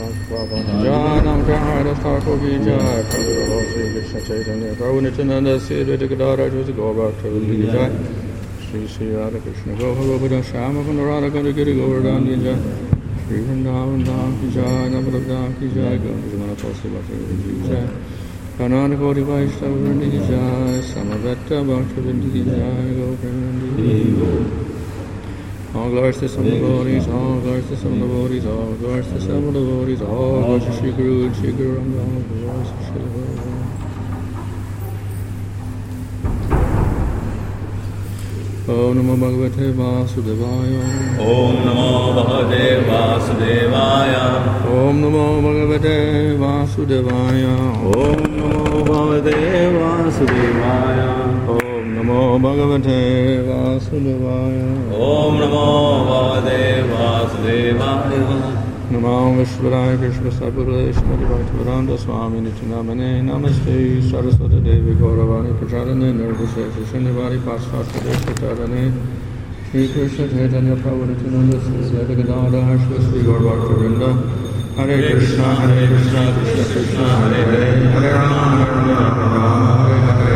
Janam Jahara Thakur Ki Jai, Prabhu Sri Krishna Chaitanya, Prabhu Nityananda, Sri Advaita Gadadhara, Jyosi Gaura Bhakta Ki Jai, Sri Radha Krishna Govinda Shama Kunda Radha Kunda Giri Govardhan Ki Jai, Sri Vrindavan Dham Ki Jai, Navadap Dham Ki Jai, Gaura Tulsi Bhakta Ki Jai, Kanana Koti Vaishnava Vrinda Ki Jai, Samaveta Bhakta Vrinda Ki Jai, Gaura. All glories to some devotees, all glories to some devotees, all glories to some devotees, all glories to Shri Guru and Shri Guru and all glories to Shri Guru. Om Namo Bhagavate Vasudevaya. Om Namo Bhagavate Vasudevaya. Om Namo Bhagavate Vasudevaya. Om Namo Bhagavate Vasudevaya. Om Namo Bhagavate Vasudevaya. Om Namo Bhagavate Vasudevaya. Namo Vishvaraya Krishna Sarvadaya Shrimati Bhaktivedanta Swami Nityanamane Namaste Saraswati Devi Gauravani Pracharane Nirvishesha Srinivadi Pasvati Deshtatarane Shri Krishna Chaitanya Prabhu Nityananda Sri Advaita Gadadhara Shri Gaura Bhakta Vrinda Hare Krishna Krishna Krishna Hare Hare Hare Rama Hare Hare.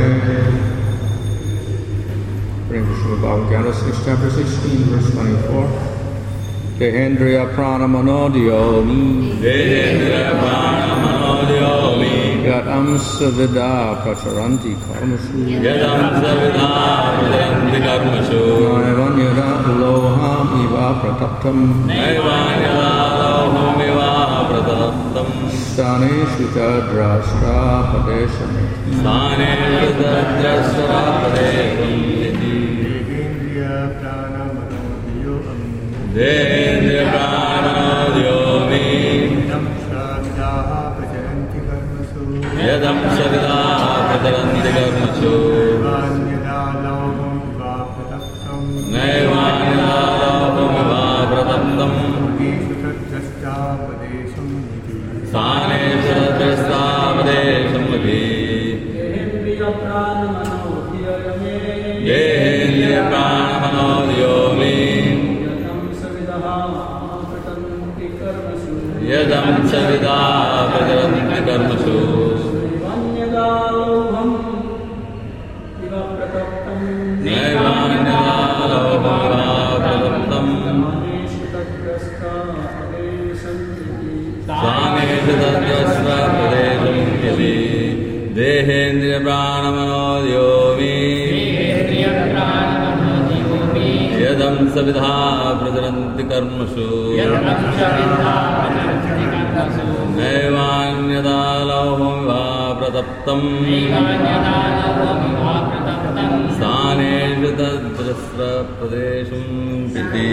Bring Krishna Bhagavad Gita 6 chapter 16 verse 24. Dehendriya prana manodyomi. Dehendriya prana manodyomi. Yadam savida pracharanti karmasu. Yadam savida pracharanti karmasu. Naivanyada loham iva prataptam. Naivanyada loham iva prataptam. Staneshu tadrashtra padeshamiti. Staneshu tadrashtra padeshamiti. Dehendriya prana manodyomi. Yadam savida pracharanti karmasu. Naivanyada loham iva prataptam. Staneshu tadrashtra padeshamiti. Dehendriya prana manodyomi. Yadam savida pracharanti karmasu. Naivanyada loham iva prataptam. Staneshu tadrashtra padeshamiti. Dehendriya prana manodyomi. Yadam savida pracharanti karmasu. Naivanyada loham iva prataptam. Staneshu tadrashtra padeshamiti.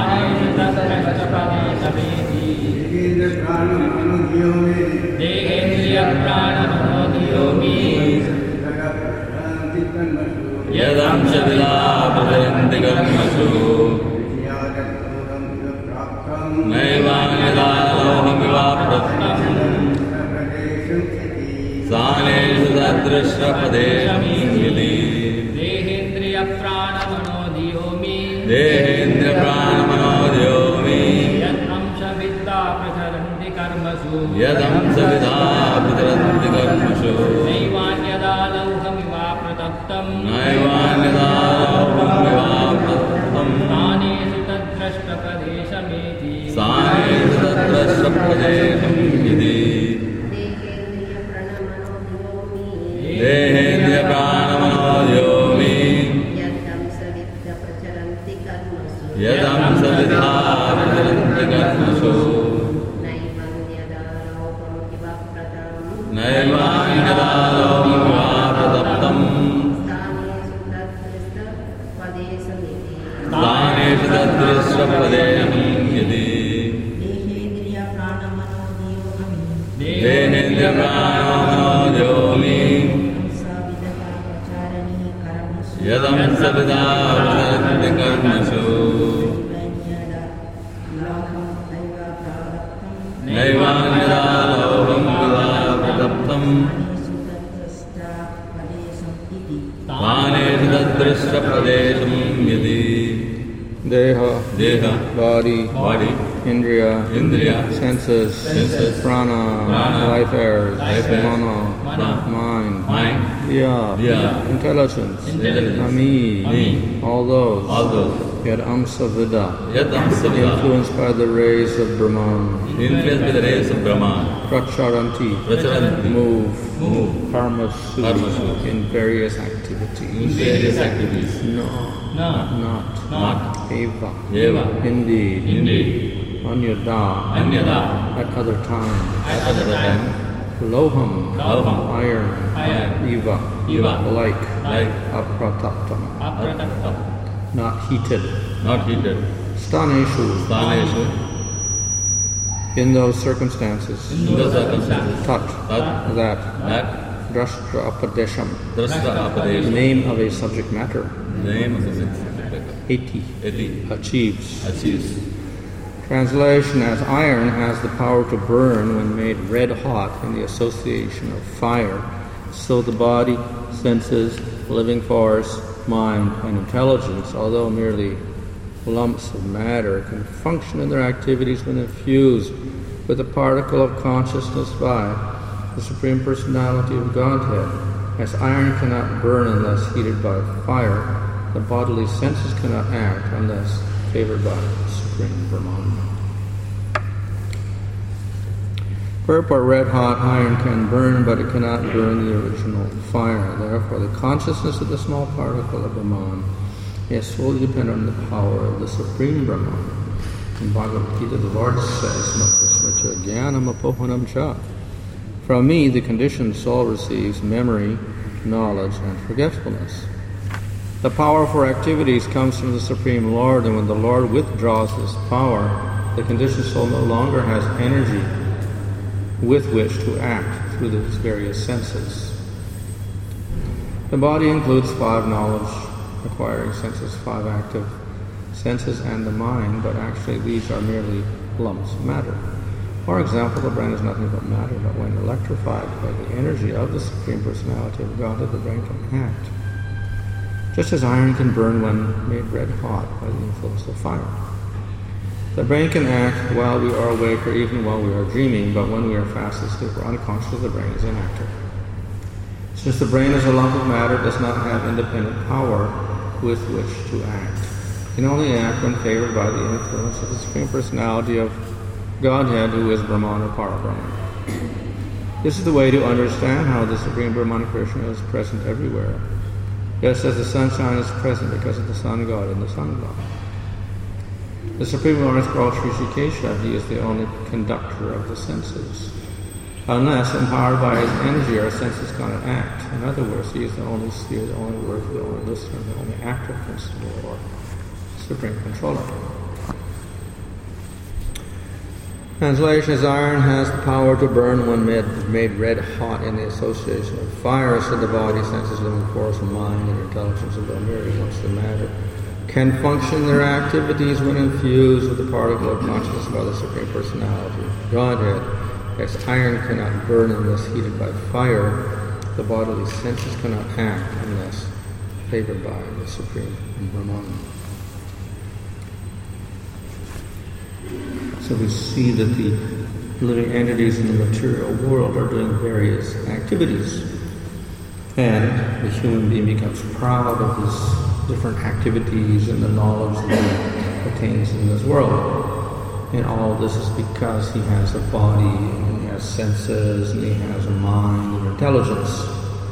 Dehendriya prana manodyomi. Yadam savida pracharanti karmasu. Naivanyada loham iva prataptam. Staneshu tadrashtra padeshamiti. Dehendriya prana manodyomi. Dehendriya prana manodyomi. Yadam savida pracharanti karmasu. Yadam savida pracharanti karmasu. Naivanyada loham iva prataptam. Naivanyada loham iva prataptam. Staneshu tadrashtra padeshamiti. Staneshu tadrashtra padeshamiti. Dehendriya prana manodyomi. Yadam savida pracharanti karmasu. Naivanyada loham iva prataptam. Staneshu tadrashtra padeshamiti. Dehendriya prana manodyomi. Yadam savida pracharanti karmasu. Naivanyada loham iva prataptam. Staneshu tadrashtra padeshamiti. Deha, Deha, body, body, Indriya, Indriya, senses, senses, Prana, Prana, life airs, life airs, Mana, Mana, mind, mind, Diya, Diya, intelligence, intelligence, Ami, Me, all those, Yad Amsavida, Amsavida, influenced by the rays of Brahman, influenced by the rays of Brahman, Pracharanti, Pracharanti, move, Karmasu, Karmasu, in various activities. in various activities. No, not, Eva, Eva, indeed, Anyada, at other times, Loham, iron, Eva, like, Aprataptam, not heated, Staneshu, in those circumstances, Tat, that, Drashtra Apadesham, the name of a subject matter, Eti, achieves. Translation: as iron has the power to burn when made red hot in the association of fire, so the body, senses, living force, mind, and intelligence, although merely lumps of matter, can function in their activities when infused with a particle of consciousness by the Supreme Personality of Godhead. As iron cannot burn unless heated by fire, the bodily senses cannot act unless favored by the Supreme Brahman. Purport red-hot iron can burn, but it cannot burn the original fire. Therefore, the consciousness of the small particle of Brahman is solely dependent on the power of the Supreme Brahman. In Bhagavad Gita, the Lord says, Matasmrita Jnanam Apohanam Cha. From me, the conditioned soul receives memory, knowledge, and forgetfulness. The power for activities comes from the Supreme Lord, and when the Lord withdraws His power, the conditioned soul no longer has energy with which to act through these various senses. The body includes 5 knowledge-acquiring senses, 5 active senses, and the mind, but actually these are merely lumps of matter. For example, the brain is nothing but matter, but when electrified by the energy of the Supreme Personality of Godhead, the brain can act. Just as iron can burn when made red hot by the influence of fire. The brain can act while we are awake or even while we are dreaming, but when we are fast asleep or unconscious, the brain is inactive. Since the brain is a lump of matter, it does not have independent power with which to act. It can only act when favored by the influence of the Supreme Personality of Godhead, who is Brahman or Parabrahman. This is the way to understand how the Supreme Brahman Krishna is present everywhere. Just as the sunshine is present because of the sun god and the sun god. The Supreme Lord is called Sri Shikesha. He is the only conductor of the senses. Unless empowered by his energy, our senses cannot act. In other words, he is the only seer, the only worker, the only listener, the only active principle or supreme controller. Translation: as iron has the power to burn when made red hot in the association of fire, so the body, senses, living force, mind, and intelligence, although merely lumps of matter, can function their activities when infused with the particle of consciousness by the Supreme Personality of Godhead. As iron cannot burn unless heated by fire, the bodily senses cannot act unless favored by the Supreme Brahman. So we see that the living entities in the material world are doing various activities. And the human being becomes proud of his different activities and the knowledge that he attains in this world. And all this is because he has a body, and he has senses, and he has a mind and intelligence.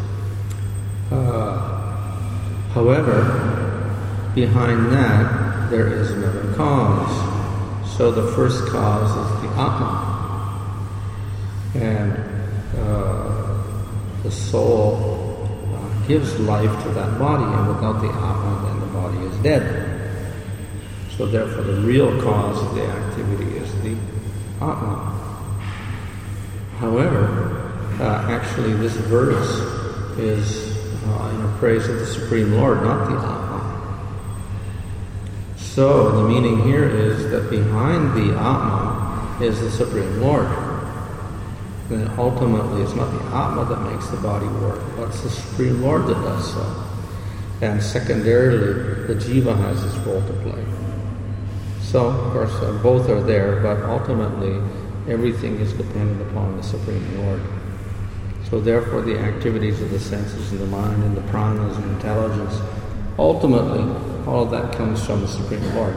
However, behind that, there is another cause. So the first cause is the Atma. And the soul gives life to that body, and without the Atma, then the body is dead. So therefore the real cause of the activity is the Atma. However, actually this verse is in praise of the Supreme Lord, not the Atma. So the meaning here is that behind the Atma is the Supreme Lord. Then ultimately it's not the Atma that makes the body work, but it's the Supreme Lord that does so. And secondarily, the Jiva has his role to play. So, of course, both are there, but ultimately everything is dependent upon the Supreme Lord. So therefore the activities of the senses and the mind and the pranas and intelligence, ultimately all of that comes from the Supreme Lord.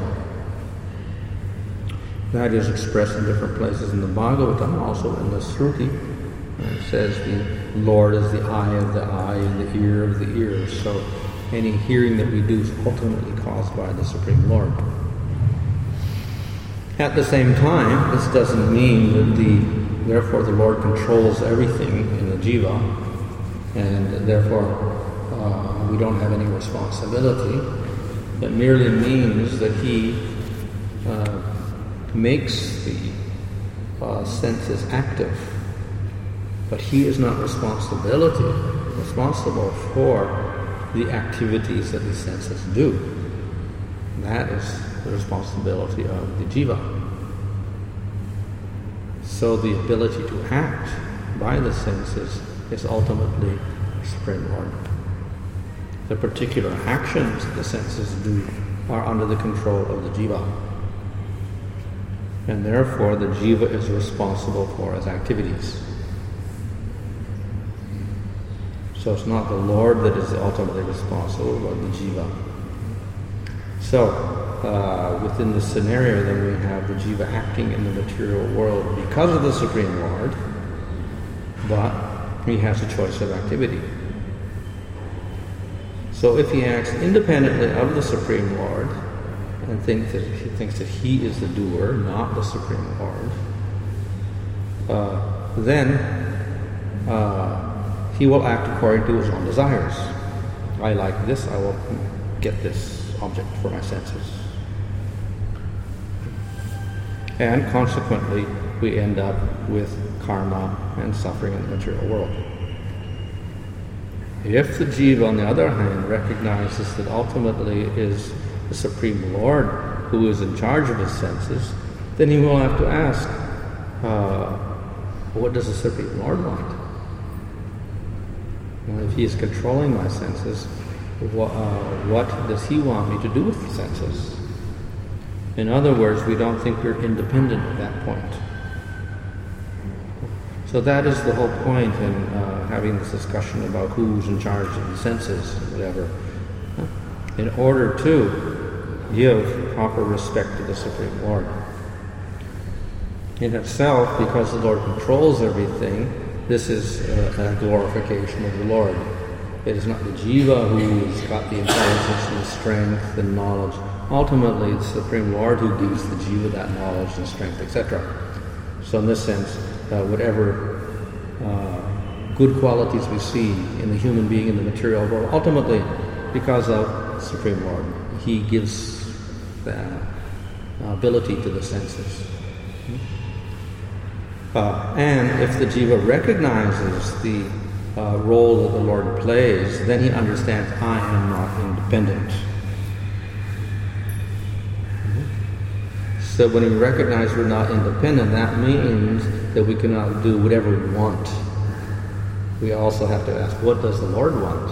That is expressed in different places in the Bhagavatam, also in the Shruti. It says the Lord is the eye of the eye and the ear of the ear. So any hearing that we do is ultimately caused by the Supreme Lord. At the same time, this doesn't mean that therefore the Lord controls everything in the jiva, and therefore we don't have any responsibility. It merely means that He makes the senses active, but He is not responsible for the activities that the senses do. That is the responsibility of the jiva. So the ability to act by the senses is ultimately the Supreme Lord. The particular actions the senses do are under the control of the jiva. And therefore the jiva is responsible for its activities. So it's not the Lord that is ultimately responsible, but the jiva. So, within this scenario, then we have the jiva acting in the material world because of the Supreme Lord, but he has a choice of activity. So if he acts independently of the Supreme Lord and thinks that he is the doer, not the Supreme Lord, then he will act according to his own desires. I like this, I will get this object for my senses. And consequently, we end up with karma and suffering in the material world. If the jiva, on the other hand, recognizes that ultimately it is the Supreme Lord who is in charge of his senses, then he will have to ask, what does the Supreme Lord want? Well, if he is controlling my senses, what does he want me to do with the senses? In other words, we don't think we're independent at that point. So that is the whole point in having this discussion about who's in charge of the senses, whatever. In order to give proper respect to the Supreme Lord. In itself, because the Lord controls everything, this is a glorification of the Lord. It is not the jiva who's got the intelligence and the strength and knowledge. Ultimately, it's the Supreme Lord who gives the jiva that knowledge and strength, etc. So in this sense, whatever good qualities we see in the human being in the material world, ultimately, because of the Supreme Lord, He gives the ability to the senses. And if the jiva recognizes the role that the Lord plays, then he understands, I am not independent. So when we recognize we're not independent, that means that we cannot do whatever we want. We also have to ask, what does the Lord want?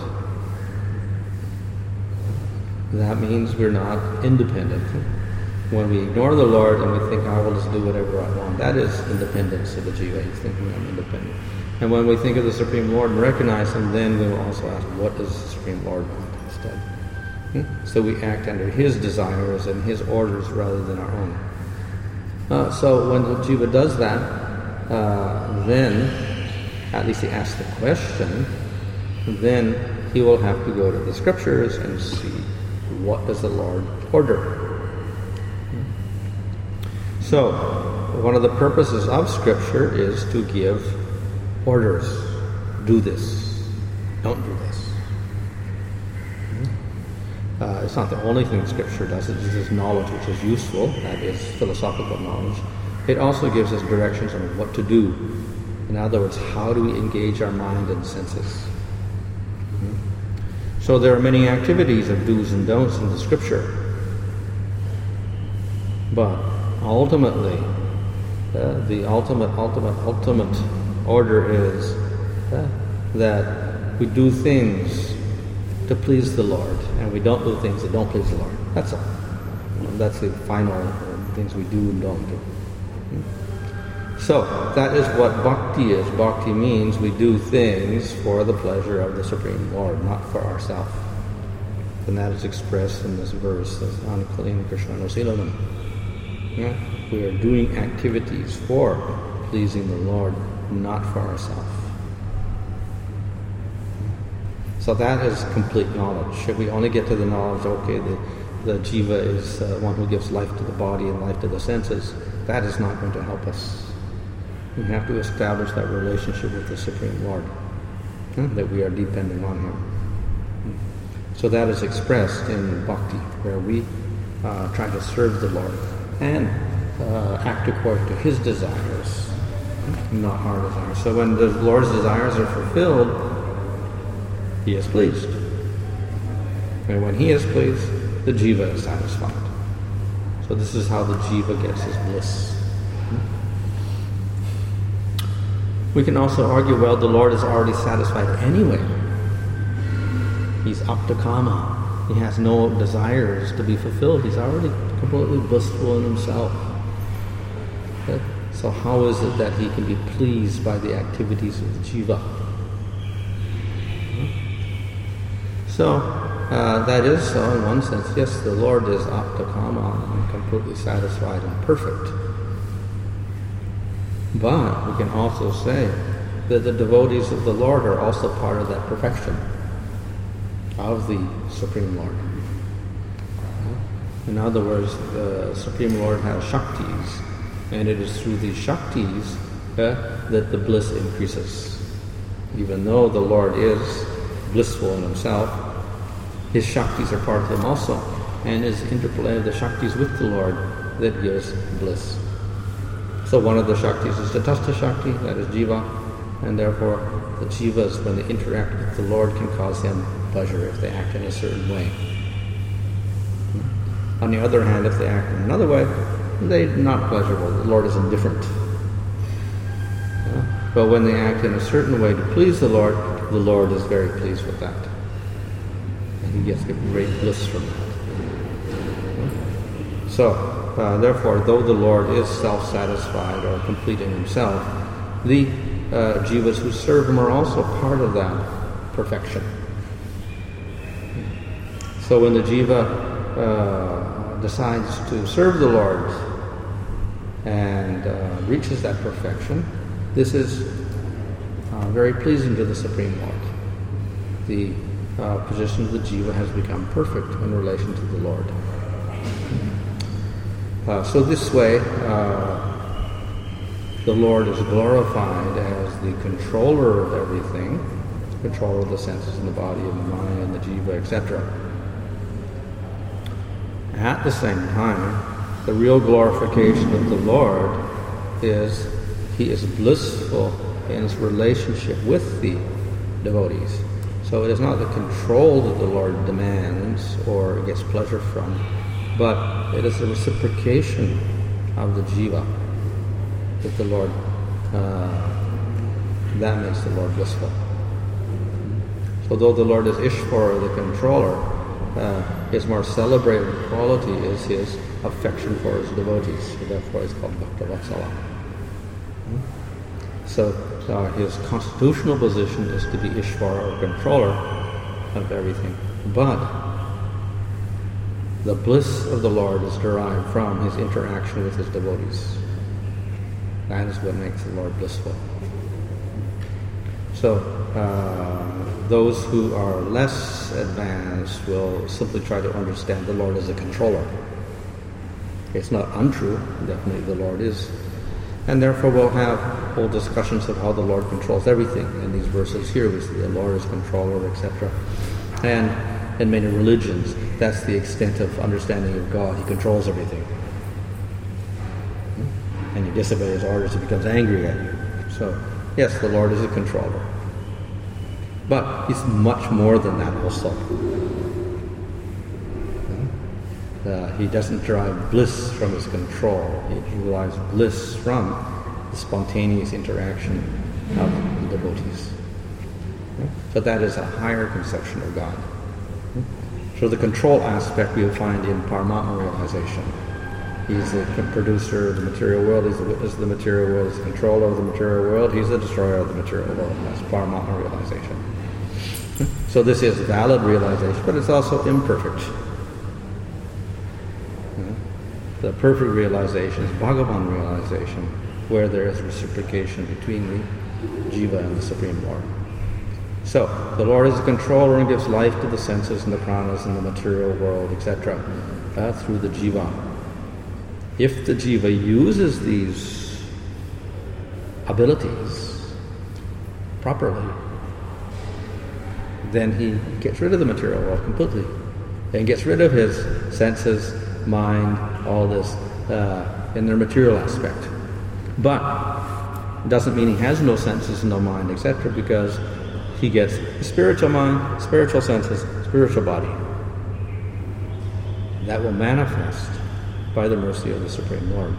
That means we're not independent. When we ignore the Lord and we think, I will just do whatever I want, that is independence of the jiva. He's thinking I'm independent. And when we think of the Supreme Lord and recognize Him, then we will also ask, what does the Supreme Lord want instead? So we act under His desires and His orders rather than our own. So when the jiva does that, then, at least he asks the question, then he will have to go to the scriptures and see, what does the Lord order? So, one of the purposes of Scripture is to give orders. Do this. Don't do this. It's not the only thing Scripture does. It gives knowledge which is useful. That is philosophical knowledge. It also gives us directions on what to do. In other words, how do we engage our mind and senses? So there are many activities of do's and don'ts in the Scripture. But ultimately, the ultimate order is that we do things to please the Lord, and we don't do things that don't please the Lord. That's all. That's the final things we do and don't do. So that is what bhakti is. Bhakti means we do things for the pleasure of the Supreme Lord, not for ourselves. And that is expressed in this verse, as Anukulina Krishna Nusilanam. We are doing activities for pleasing the Lord, not for ourselves. So that is complete knowledge. If we only get to the knowledge, okay, the jiva is one who gives life to the body and life to the senses, that is not going to help us. We have to establish that relationship with the Supreme Lord, that we are dependent on Him. So that is expressed in bhakti, where we try to serve the Lord and act according to His desires, not our desires. So when the Lord's desires are fulfilled, He is pleased. And when He is pleased, the jiva is satisfied. So this is how the jiva gets his bliss. We can also argue, well, the Lord is already satisfied anyway. He's aptakama. He has no desires to be fulfilled. He's already completely blissful in himself. Okay? So how is it that he can be pleased by the activities of the jiva? So that is so in one sense. Yes, the Lord is aptakama and completely satisfied and perfect. But we can also say that the devotees of the Lord are also part of that perfection of the Supreme Lord. In other words, the Supreme Lord has Shaktis, and it is through these Shaktis that the bliss increases. Even though the Lord is blissful in himself, his Shaktis are part of him also, and it is interplay of the Shaktis with the Lord that gives bliss. So one of the Shaktis is the Tatastha Shakti, that is Jiva, and therefore the Jivas, when they interact with the Lord, can cause them pleasure if they act in a certain way. On the other hand, if they act in another way, they're not pleasurable. The Lord is indifferent. But when they act in a certain way to please the Lord is very pleased with that. And he gets great bliss from that. So, therefore, though the Lord is self-satisfied or complete in himself, the jivas who serve him are also part of that perfection. So when the jiva decides to serve the Lord and reaches that perfection, this is very pleasing to the Supreme Lord. The position of the jiva has become perfect in relation to the Lord. So this way, the Lord is glorified as the controller of everything, controller of the senses and the body and the mind and the jiva, etc. At the same time, the real glorification of the Lord is he is blissful in his relationship with the devotees. So it is not the control that the Lord demands or gets pleasure from, but it is the reciprocation of the jiva that the Lord, that makes the Lord blissful. So though the Lord is Ishvara, the controller, his more celebrated quality is his affection for his devotees. So therefore he's called Bhaktavatsala. So his constitutional position is to be Ishvara, or controller of everything. But the bliss of the Lord is derived from his interaction with his devotees. That is what makes the Lord blissful. So those who are less advanced will simply try to understand the Lord as a controller. It's not untrue, definitely the Lord is. And therefore we'll have whole discussions of how the Lord controls everything. In these verses here we see the Lord is controller, etc. And in many religions, that's the extent of understanding of God. He controls everything. And you disobey his orders, he becomes angry at you. So, yes, the Lord is a controller. But he's much more than that also. He doesn't derive bliss from his control. He derives bliss from the spontaneous interaction of the devotees. So that is a higher conception of God. So the control aspect we will find in Paramatma realization. He's the producer of the material world. He's the witness of the material world. He's the controller of the material world. He's the destroyer of the material world. That's Paramatma realization. So this is valid realization, but it's also imperfect. The perfect realization is Bhagavan realization, where there is reciprocation between the Jiva and the Supreme Lord. So, the Lord is the controller and gives life to the senses and the pranas and the material world, etc., through the Jiva. If the Jiva uses these abilities properly, then he gets rid of the material world completely and gets rid of his senses, mind, all this in their material aspect. But it doesn't mean he has no senses, no mind, etc., because he gets spiritual mind, spiritual senses, spiritual body. That will manifest by the mercy of the Supreme Lord.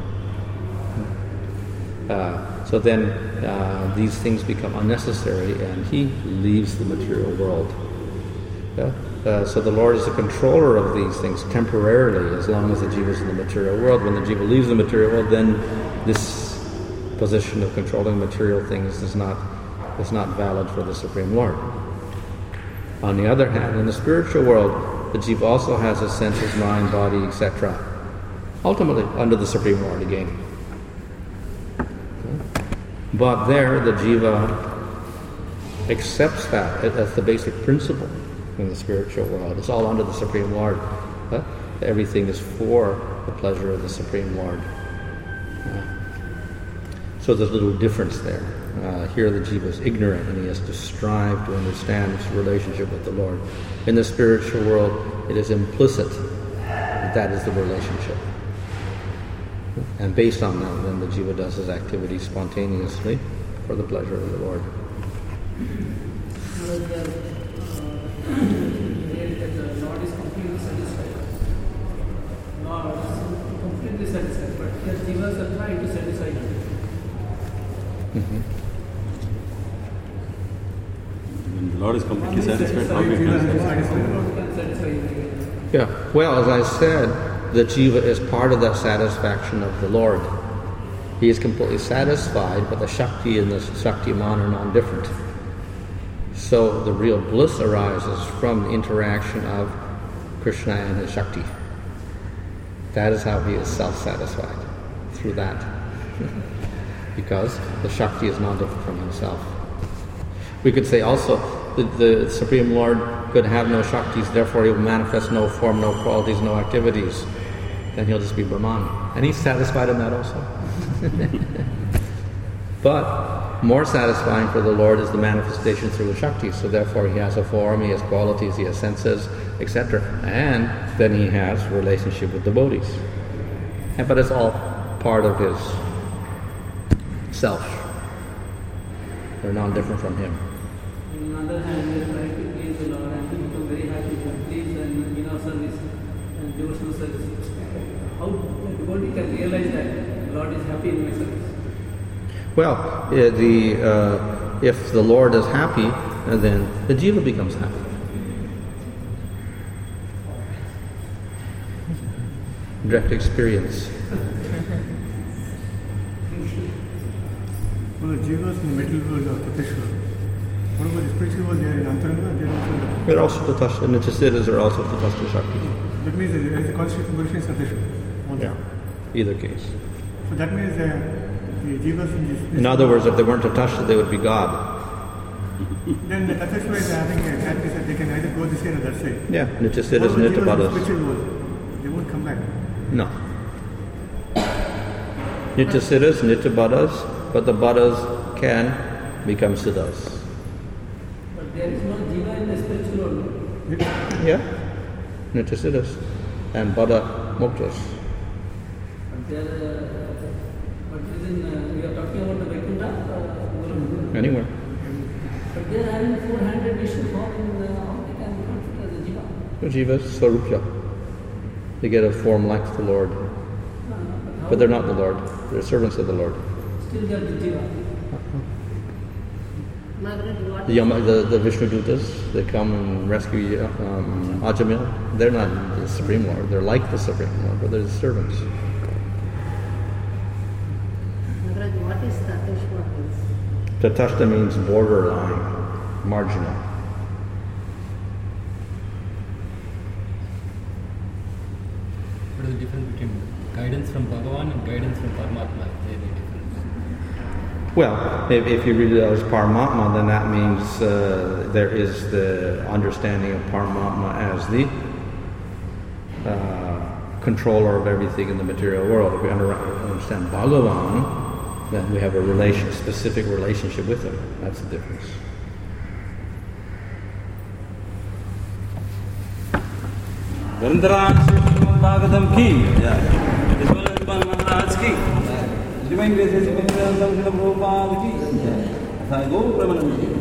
So then these things become unnecessary and he leaves the material world. So the Lord is the controller of these things temporarily, as long as the Jiva is in the material world. When the Jiva leaves the material world, then this position of controlling material things is not valid for the Supreme Lord. On the other hand, in the spiritual world, the Jiva also has his senses, mind, body, etc., ultimately under the Supreme Lord again. But there, the Jiva accepts that as the basic principle in the spiritual world. It's all under the Supreme Lord. Everything is for the pleasure of the Supreme Lord. So there's a little difference there. Here the Jiva is ignorant and he has to strive to understand his relationship with the Lord. In the spiritual world, it is implicit that is the relationship. And based on that, then the Jiva does his activity spontaneously for the pleasure of the Lord. The Lord is completely satisfied. Lord is completely satisfied, but the Jivas are trying to satisfy him. When the Lord is completely satisfied, how we can satisfy him? Yeah, well, as I said, the Jiva is part of that satisfaction of the Lord. He is completely satisfied, but the Shakti and the Shaktiman are non-different. So the real bliss arises from the interaction of Krishna and his Shakti. That is how he is self-satisfied, through that. Because the Shakti is non-different from himself. We could say also that the Supreme Lord could have no Shaktis, therefore he will manifest no form, no qualities, no activities. Then he'll just be Brahman. And he's satisfied in that also. But more satisfying for the Lord is the manifestation through the Shakti. So therefore he has a form, he has qualities, he has senses, etc. And then he has relationship with devotees. But it's all part of his self. They're non-different from him. On the other hand, we are trying to please the Lord and to become very happy to please and in our service and devotional service. How the devotee can realize that the Lord is happy in my service? Well, if the Lord is happy, then the Jiva becomes happy. Direct experience. Well, the Jivas in the middle world of Tateshwar. What about the spiritual world? They are in Antaranga, they are also. They're also Tatastha, and the Chasidas are also Tatastha Shakti. That means there is a constitutional position in Tateshwar. Yeah, either case. So that means the Jivas in this. In other words, if they weren't Tatastha, they would be God. Then the Tateshwar is having a character that they can either go this side or that side. Yeah, Nityasiddhas, What about Jivas in the Nityabadas. spiritual world? They won't come back. No. Nityasiddhas, Nityabadas, but the Badas can become Siddhas. But there is no Jiva in the spiritual world. Yeah, Nityasiddhas and Bada Muktas. But there, but we are talking about the Vaikuntha. Anywhere. But they are having 400 Vishnu form in how they can be considered as a Jiva. The Jivas, Sarupya. They get a form like the Lord. But they're not the Lord. They're servants of the Lord. Still they are the Jiva. The Vishnu Dutas, they come and rescue Ajamil. They're not the Supreme Lord. They're like the Supreme Lord, but they're the servants. Tatashta means borderline, marginal. What is the difference between guidance from Bhagavan and guidance from Paramatma? Is there any difference? Well, if you read it as Paramatma, then that means there is the understanding of Paramatma as the controller of everything in the material world. If we understand Bhagavan, then we have a specific relationship with him. That's the difference. Bhagavatam ki. Maharaj ki. Divine graces of Prabhupada ki. Go Brahmanam ki.